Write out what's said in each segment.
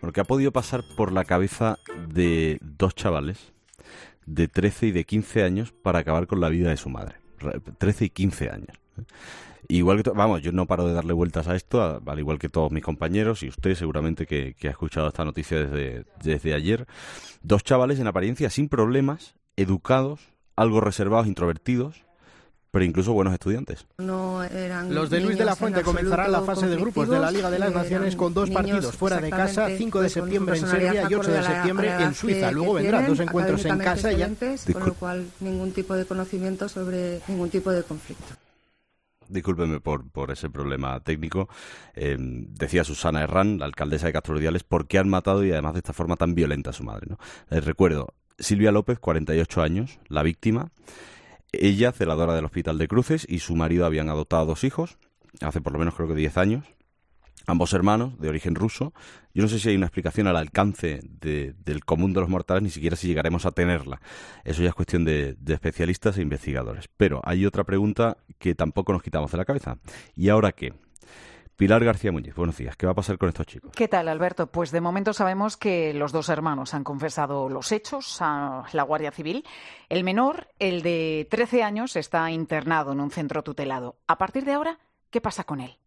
Bueno, ¿qué ha podido pasar por la cabeza de dos chavales de 13 y de 15 años para acabar con la vida de su madre? 13 y 15 años. Igual que, vamos, yo no paro de darle vueltas a esto, al igual que todos mis compañeros, y usted seguramente que ha escuchado esta noticia desde ayer. Dos chavales en apariencia sin problemas, educados, algo reservados, introvertidos, pero incluso buenos estudiantes. No eran Los de Luis de la Fuente comenzarán la fase de grupos de la Liga de las Naciones con 2 partidos fuera de casa, 5 de septiembre en Serbia y 8 de septiembre en Suiza. Luego vendrán 2 encuentros en casa y ya... Con lo cual, ningún tipo de conocimiento sobre ningún tipo de conflicto. Discúlpeme por ese problema técnico. Decía Susana Herrán, la alcaldesa de Castrorudiales, por qué han matado y además de esta forma tan violenta a su madre, ¿no? Les recuerdo, Silvia López, 48 años, la víctima. Ella, celadora del Hospital de Cruces, y su marido habían adoptado 2 hijos, hace por lo menos creo que 10 años. Ambos hermanos, de origen ruso. Yo no sé si hay una explicación al alcance del común de los mortales, ni siquiera si llegaremos a tenerla. Eso ya es cuestión de especialistas e investigadores. Pero hay otra pregunta que tampoco nos quitamos de la cabeza. ¿Y ahora qué? Pilar García Muñiz, buenos días. ¿Qué va a pasar con estos chicos? ¿Qué tal, Alberto? Pues de momento sabemos que los 2 hermanos han confesado los hechos a la Guardia Civil. El menor, el de 13 años, está internado en un centro tutelado. A partir de ahora, ¿qué pasa con él?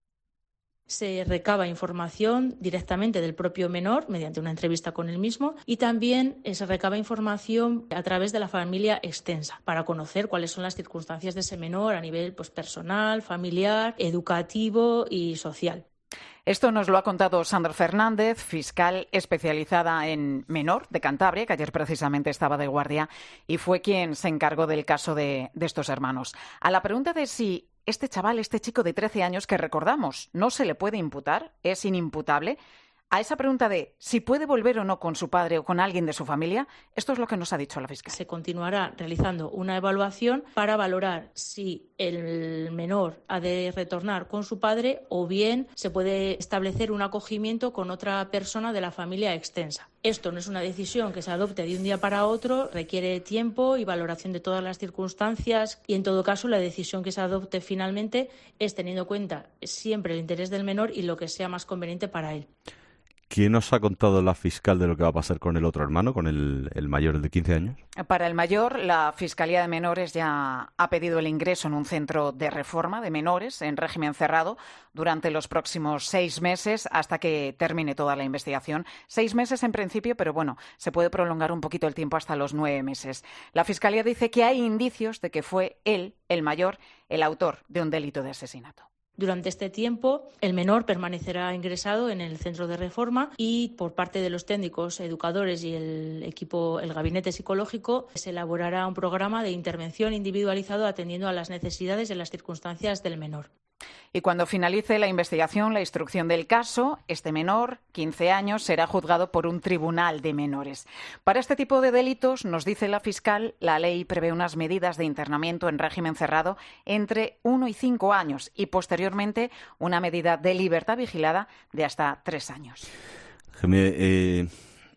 Se recaba información directamente del propio menor mediante una entrevista con él mismo y también se recaba información a través de la familia extensa para conocer cuáles son las circunstancias de ese menor a nivel personal, familiar, educativo y social. Esto nos lo ha contado Sandra Fernández, fiscal especializada en menor de Cantabria, que ayer precisamente estaba de guardia y fue quien se encargó del caso de estos hermanos. A la pregunta de si este chaval, este chico de 13 años que recordamos, no se le puede imputar, es inimputable, a esa pregunta de si puede volver o no con su padre o con alguien de su familia, esto es lo que nos ha dicho la fiscal. Se continuará realizando una evaluación para valorar si el menor ha de retornar con su padre o bien se puede establecer un acogimiento con otra persona de la familia extensa. Esto no es una decisión que se adopte de un día para otro, requiere tiempo y valoración de todas las circunstancias y, en todo caso, la decisión que se adopte finalmente es teniendo en cuenta siempre el interés del menor y lo que sea más conveniente para él. ¿Quién nos ha contado la fiscal de lo que va a pasar con el otro hermano, con el mayor, el de 15 años? Para el mayor, la Fiscalía de Menores ya ha pedido el ingreso en un centro de reforma de menores en régimen cerrado durante los próximos 6 meses hasta que termine toda la investigación. 6 meses en principio, pero bueno, se puede prolongar un poquito el tiempo hasta los 9 meses. La Fiscalía dice que hay indicios de que fue él, el mayor, el autor de un delito de asesinato. Durante este tiempo, el menor permanecerá ingresado en el centro de reforma y por parte de los técnicos, educadores y el equipo, el gabinete psicológico, se elaborará un programa de intervención individualizado atendiendo a las necesidades y las circunstancias del menor. Y cuando finalice la investigación, la instrucción del caso, este menor, 15 años, será juzgado por un tribunal de menores. Para este tipo de delitos, nos dice la fiscal, la ley prevé unas medidas de internamiento en régimen cerrado entre 1 y 5 años y posteriormente una medida de libertad vigilada de hasta 3 años. Déjeme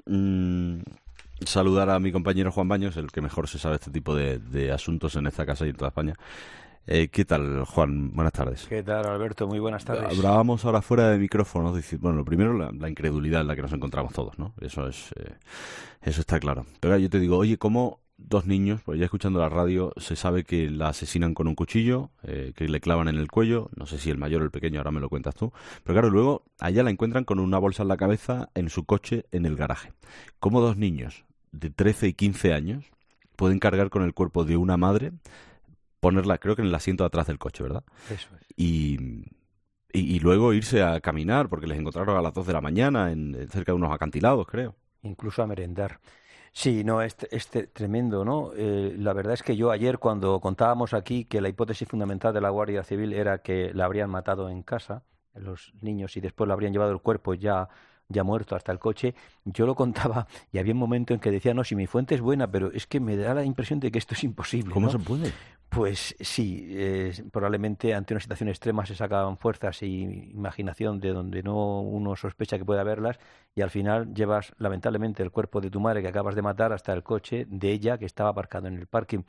saludar a mi compañero Juan Baños, el que mejor se sabe este tipo de asuntos en esta casa y en toda España. ¿Qué tal, Juan? Buenas tardes. ¿Qué tal, Alberto? Muy buenas tardes. Hablábamos ahora fuera de micrófono. Bueno, lo primero, la incredulidad en la que nos encontramos todos, ¿no? Eso está claro. Pero yo te digo, oye, ¿cómo 2 niños, pues ya escuchando la radio, se sabe que la asesinan con un cuchillo, que le clavan en el cuello? No sé si el mayor o el pequeño, ahora me lo cuentas tú. Pero claro, luego allá la encuentran con una bolsa en la cabeza en su coche en el garaje. ¿Cómo 2 niños de 13 y 15 años pueden cargar con el cuerpo de una madre, ponerla, creo que en el asiento de atrás del coche, ¿verdad? Eso es. Y luego irse a caminar, porque les encontraron a las 2 de la mañana cerca de unos acantilados, creo. Incluso a merendar. Sí, no, es tremendo, ¿no? La verdad es que yo ayer, cuando contábamos aquí que la hipótesis fundamental de la Guardia Civil era que la habrían matado en casa, los niños, y después le habrían llevado el cuerpo ya muerto hasta el coche, yo lo contaba y había un momento en que decía, no, si mi fuente es buena, pero es que me da la impresión de que esto es imposible. ¿Cómo ¿no? se puede? Pues sí, probablemente ante una situación extrema se sacan fuerzas y imaginación de donde no uno sospecha que pueda haberlas y al final llevas lamentablemente el cuerpo de tu madre que acabas de matar hasta el coche de ella que estaba aparcado en el parking.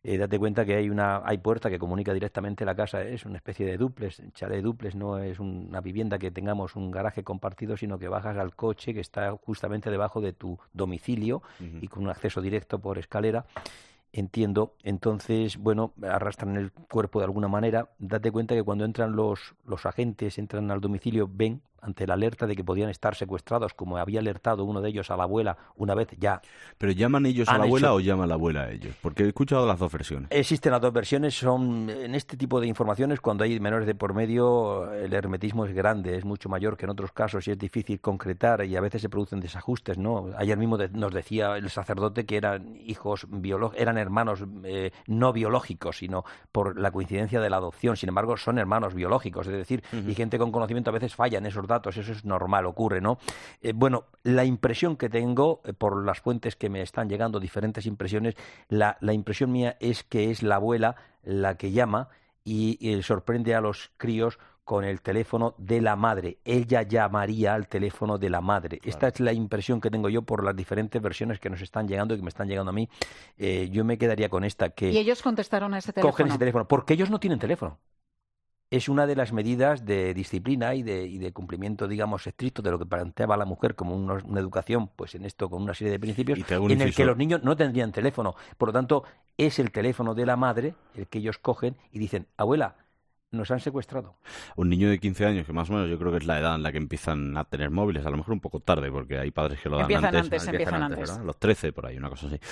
date cuenta que hay puerta que comunica directamente la casa, es una especie de dúplex, chalet dúplex, no es una vivienda que tengamos un garaje compartido, sino que bajas al coche que está justamente debajo de tu domicilio y con un acceso directo por escalera. Entiendo. Entonces, bueno, arrastran el cuerpo de alguna manera. Date cuenta que cuando entran los agentes, entran al domicilio, ven, ante la alerta de que podían estar secuestrados, como había alertado uno de ellos a la abuela una vez ya. ¿Pero llaman ellos a la abuela o llama la abuela a ellos? Porque he escuchado las dos versiones. Existen las dos versiones. En este tipo de informaciones, cuando hay menores de por medio, el hermetismo es grande, es mucho mayor que en otros casos y es difícil concretar y a veces se producen desajustes, ¿no? Ayer mismo nos decía el sacerdote que eran hijos eran hermanos no biológicos, sino por la coincidencia de la adopción. Sin embargo, son hermanos biológicos, es decir, y gente con conocimiento a veces falla en esos datos. Eso es normal, ocurre, ¿no? Bueno, la impresión que tengo, por las fuentes que me están llegando, diferentes impresiones, la impresión mía es que es la abuela la que llama y sorprende a los críos con el teléfono de la madre. Ella llamaría al teléfono de la madre. Claro. Esta es la impresión que tengo yo por las diferentes versiones que nos están llegando y que me están llegando a mí. Yo me quedaría con esta que... ¿Y ellos contestaron a ese teléfono? Cogen ese teléfono, porque ellos no tienen teléfono. Es una de las medidas de disciplina y de cumplimiento, digamos, estricto de lo que planteaba la mujer como una educación, pues en esto con una serie de principios, en el que los niños no tendrían teléfono. Por lo tanto, es el teléfono de la madre el que ellos cogen y dicen, abuela, nos han secuestrado. Un niño de 15 años, que más o menos yo creo que es la edad en la que empiezan a tener móviles, a lo mejor un poco tarde, porque hay padres que lo dan antes. Empiezan antes. ¿Verdad? A los 13, por ahí, una cosa así.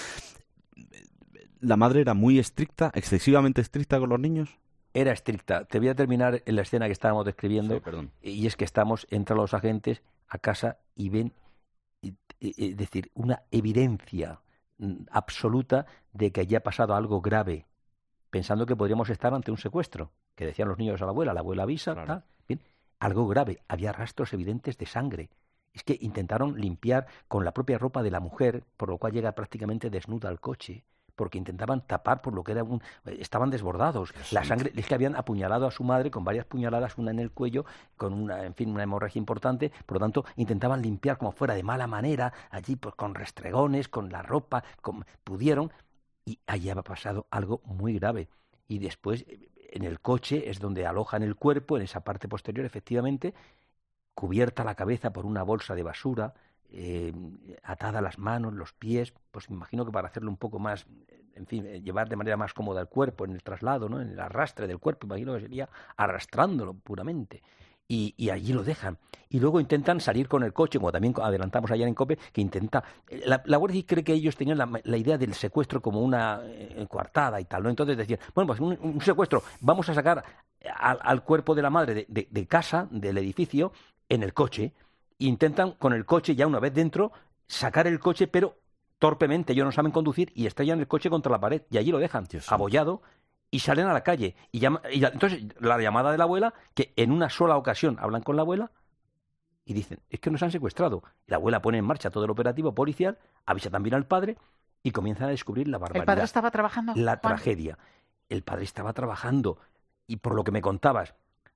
¿La madre era muy estricta, excesivamente estricta con los niños? Era estricta. Te voy a terminar en la escena que estábamos describiendo. Sí, perdón. Y es que entran los agentes a casa y ven, es decir, una evidencia absoluta de que allí ha pasado algo grave, pensando que podríamos estar ante un secuestro, que decían los niños a la abuela avisa, claro. Tal, bien, algo grave, había rastros evidentes de sangre. Es que intentaron limpiar con la propia ropa de la mujer, por lo cual llega prácticamente desnuda al coche, porque intentaban tapar por lo que era estaban desbordados. La sangre, es que habían apuñalado a su madre con varias puñaladas, una en el cuello, con una hemorragia importante, por lo tanto intentaban limpiar como fuera de mala manera, allí pues con restregones, con la ropa, pudieron, y allí había pasado algo muy grave. Y después en el coche es donde alojan el cuerpo, en esa parte posterior efectivamente, cubierta la cabeza por una bolsa de basura, atada las manos, los pies, pues me imagino que para hacerlo un poco más, en fin, llevar de manera más cómoda el cuerpo en el traslado, ¿no? En el arrastre del cuerpo, imagino que sería arrastrándolo puramente. Y allí lo dejan. Y luego intentan salir con el coche, como también adelantamos ayer en COPE, que intenta... La Guardia Civil cree que ellos tenían la idea del secuestro como una coartada y tal, ¿no? Entonces decían, bueno, pues un secuestro, vamos a sacar al cuerpo de la madre de casa, del edificio, en el coche. Intentan con el coche, ya una vez dentro, sacar el coche, pero torpemente, ellos no saben conducir y estrellan el coche contra la pared. Y allí lo dejan, abollado, y salen a la calle. Entonces, la llamada de la abuela, que en una sola ocasión hablan con la abuela y dicen, es que nos han secuestrado. Y la abuela pone en marcha todo el operativo policial, avisa también al padre y comienzan a descubrir la barbaridad. ¿El padre estaba trabajando? La tragedia. El padre estaba trabajando. Y por lo que me contabas,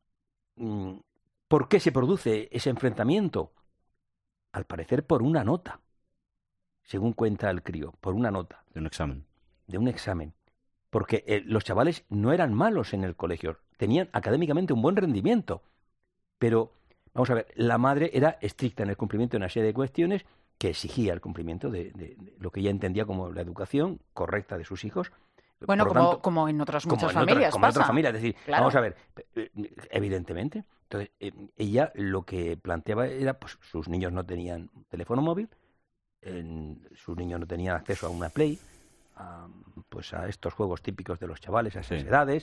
¿por qué se produce ese enfrentamiento? Al parecer por una nota, según cuenta el crío, por una nota. De un examen. De un examen. Porque los chavales no eran malos en el colegio, tenían académicamente un buen rendimiento. Pero, vamos a ver, la madre era estricta en el cumplimiento de una serie de cuestiones que exigía el cumplimiento de lo que ella entendía como la educación correcta de sus hijos. Bueno, como en otras muchas familias como en otras familias, es decir, claro. Vamos a ver, evidentemente. Entonces, ella lo que planteaba era, pues sus niños no tenían teléfono móvil, sus niños no tenían acceso a una Play, pues a estos juegos típicos de los chavales a esas edades,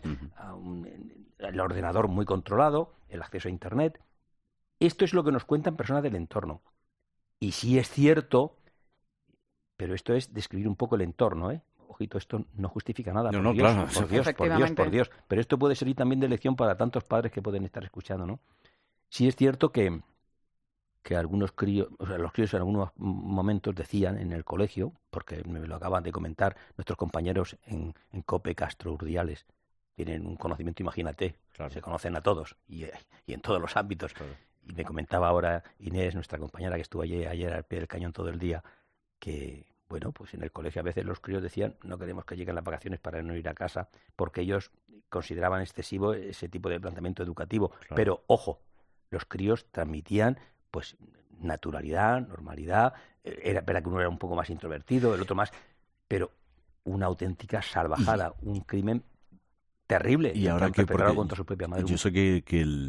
el ordenador muy controlado, el acceso a Internet. Esto es lo que nos cuentan personas del entorno. Y sí es cierto, pero esto es describir un poco el entorno, ¿eh? Ojito, esto no justifica nada. No, claro. Por Dios. Pero esto puede servir también de lección para tantos padres que pueden estar escuchando, ¿no? Sí es cierto que algunos críos, o sea, los críos en algunos momentos decían en el colegio, porque me lo acaban de comentar nuestros compañeros en COPE Castro Urdiales, tienen un conocimiento, imagínate, claro. Se conocen a todos y en todos los ámbitos. Claro. Y me comentaba ahora Inés, nuestra compañera que estuvo ayer al pie del cañón todo el día, que bueno, pues en el colegio a veces los críos decían no queremos que lleguen las vacaciones para no ir a casa, porque ellos consideraban excesivo ese tipo de planteamiento educativo. Claro. Pero, ojo, los críos transmitían pues naturalidad, normalidad, era verdad que uno era un poco más introvertido, el otro más, pero una auténtica salvajada, un crimen terrible, y ahora que contra su propia madre. Yo sé que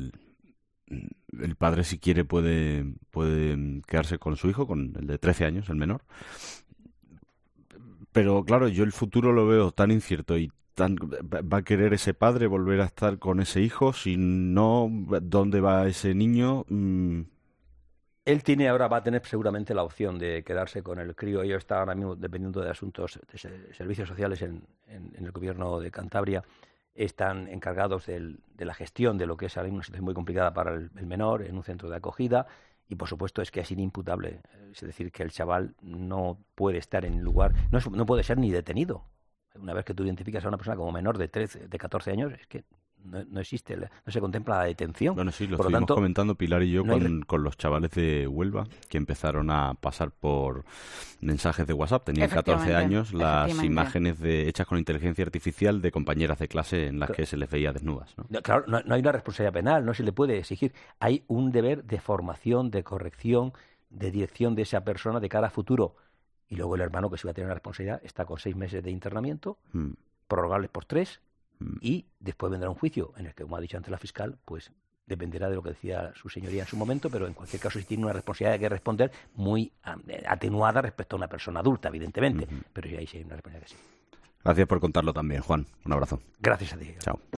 el padre, si quiere, puede quedarse con su hijo, con el de 13 años, el menor, pero claro, yo el futuro lo veo tan incierto y ¿va a querer ese padre volver a estar con ese hijo? Si no, ¿dónde va ese niño? Él va a tener seguramente la opción de quedarse con el crío. Ellos están ahora mismo dependiendo de asuntos de servicios sociales en el gobierno de Cantabria. Están encargados de la gestión de lo que es ahora mismo una situación muy complicada para el menor en un centro de acogida. Y por supuesto es que es inimputable. Es decir, que el chaval no puede estar en lugar, no puede ser ni detenido. Una vez que tú identificas a una persona como menor de 14 años, es que no existe, no se contempla la detención. Bueno, sí, lo estuvimos comentando Pilar y yo con los chavales de Huelva, que empezaron a pasar por mensajes de WhatsApp. Tenían 14 años, las imágenes hechas con inteligencia artificial de compañeras de clase en las que se les veía desnudas, ¿no? Claro, no hay una responsabilidad penal, no se le puede exigir. Hay un deber de formación, de corrección, de dirección de esa persona de cara a futuro. Y luego el hermano, que se va a tener una responsabilidad, está con 6 meses de internamiento, prorrogables por 3, y después vendrá un juicio en el que, como ha dicho antes la fiscal, pues dependerá de lo que decía su señoría en su momento, pero en cualquier caso sí tiene una responsabilidad que responder muy atenuada respecto a una persona adulta, evidentemente, pero ya ahí sí hay una responsabilidad que sí. Gracias por contarlo también, Juan. Un abrazo. Gracias a ti. Chao.